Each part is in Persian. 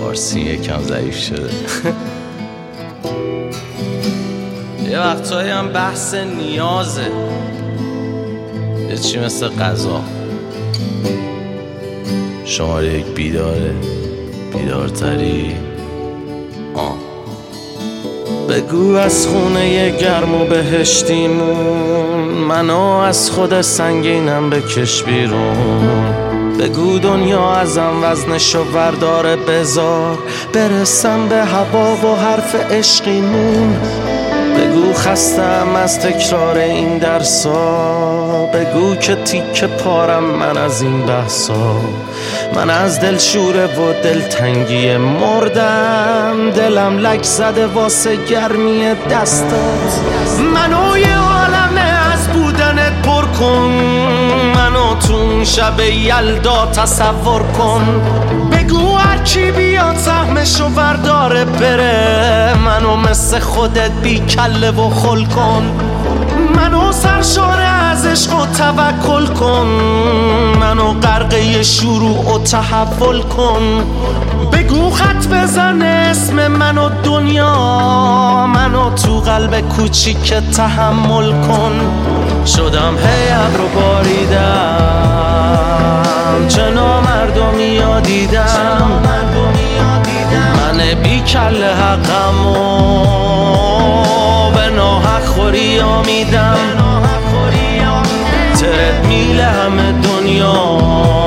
فارسی یکم ضعیف شده. یه وقتایی هم بحث نیازه، یه چی مثل غذا. شماره یک بیداره، بیدارتری. بگو از خونه گرم و بهشتیمون، منو از خود سنگینم بکش بیرون. بگو دنیا ازم وزنشو ورداره، بذار برسم به هوا و حرف عشقیمون. بگو خستم از تکرار این درسا، بگو که تیکه پارم من از این بحثا. من از دل شوره و دلتنگی مردم، دلم لک زده واسه گرمی دستات. منو یه عالمه از بودنت پر کن، منو تو شب یلدا تصور کن. بگو هرکی بیاد سهمشو ورداره بره، منو مثل خودت بی کله و خل کن. منو سرشاره از عشق و توکل کن، منو غرقه شروع و تحول کن. بگو خط بزن اسم منو دنیا، منو تو قلب کوچیک تحمل کن. شدم هی ابرو باریدم، چه نامردمی ها دیدم. من بی کله حقمو به ناحق خوری ها میدم. ترد میله همه دنیا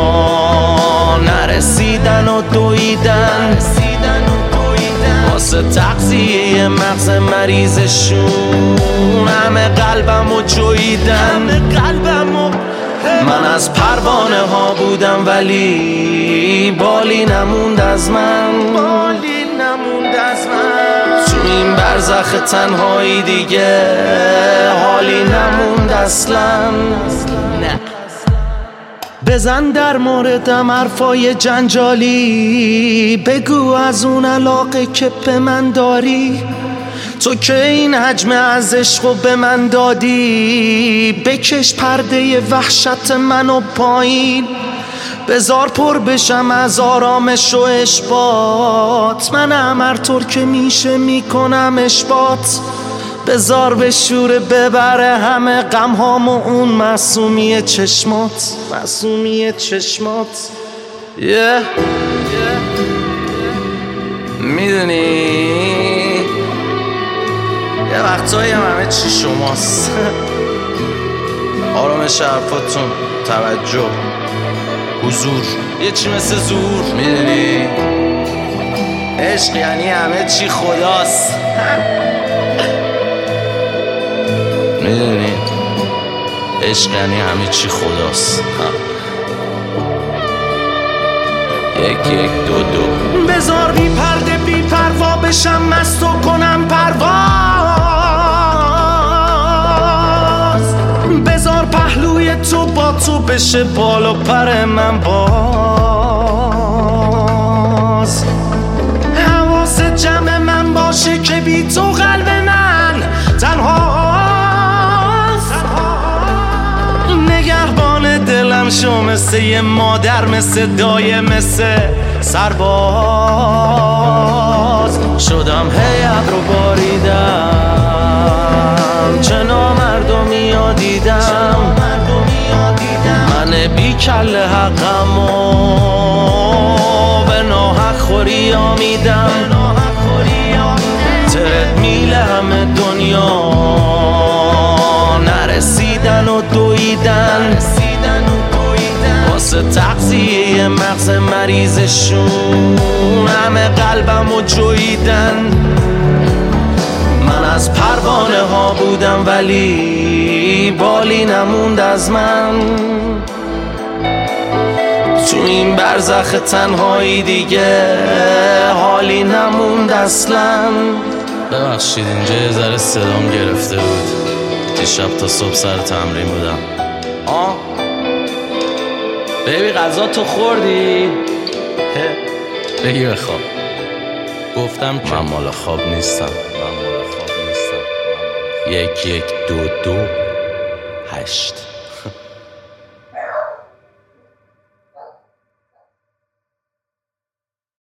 نرسیدن و دویدن، واسه تغذیه مغز مریضشون همه قلبمو جویدن. من از پروانه ها بودم ولی بالی نموند از من. تو این برزخ تنهایی دیگه حالی نموند اصلا. بزن در موردم حرفای جنجالی، بگو از اون علاقه که به من داری. تو که این حجم از عشقو به من دادی، بکش پرده وحشت منو پایین. بذار پر بشم از آرامش و اشباط، منم هر طور که میشه میکنم اشباط. بذار به شوره ببره همه غمهامو اون معصومی چشمات. میدونی یه وقتایی همه چی شماست. آرامش حرفاتون، توجه، حضور، یه چی مثل زور. میدونی عشق یعنی همه چی خداست. میدونی عشق یعنی همه چی خداست. یک دو بذار بی پرده بی پروا بشم، مست و کنم پرواز. بذار پهلوی تو با تو بشه بال و پر من باز. حواس جمع من باشه که بی تو قلب من تنهاست. نگهبان دلم شو مثل یه مادر، مثل دایه، مثل سرباز. شدم هی ابرو باریدم، چه نامردمی ها دیدم. من بی کله حقمو به ناحق خوری ها میدم. ترد میله همه دنیا نرسیدن و دویدن، واسه تغذیه مغز مریضشون همه قلبمو جویدن. من از پروانه ها بودم ولی بالی نموند از من. تو این برزخ تنهایی دیگه حالی نموند اصلا. ببخشید اینجا یه ذره صدام گرفته بود، دیشب تا صبح سر تمرین بودم. بیبی غذا تو خوردی؟ بگی بخواب. گفتم که من مال خواب نیستم. 1 1 2 2 8